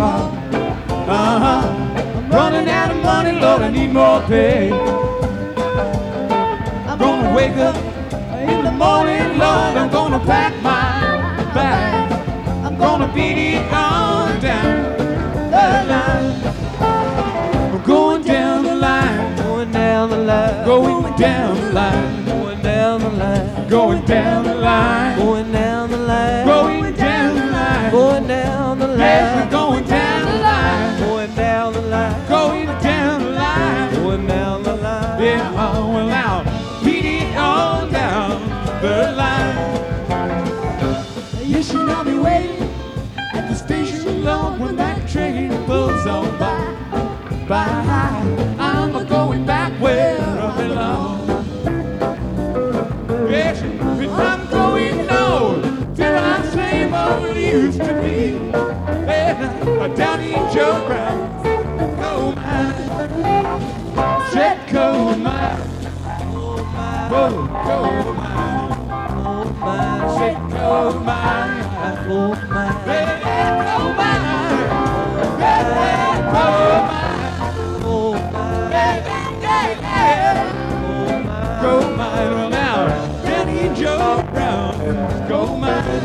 far. I'm running out of money, Lord, I need more pay. I'm gonna wake up in the morning, Lord, I'm gonna pack my bag. I'm gonna beat it on down the line. I'm going down the line, Going down the line, going down the line, going down the line, going down the line, going down the line, going down the line, going down the yes, we're line, going down the line, going down the line, going down the line, going down the line. yeah, well now, beat it on down the line. Yes, you know me waiting at the station, Lord, when that train pulls on by. I'm going back where I belong. Yes, I'm going north till I'm same old used to be. And down in Joe Brown, coal mine, said coal mine, coal mine, said coal mine, coal mine, coal mine, coal mine. Gold mine, well now, Danny Joe Brown, gold mine.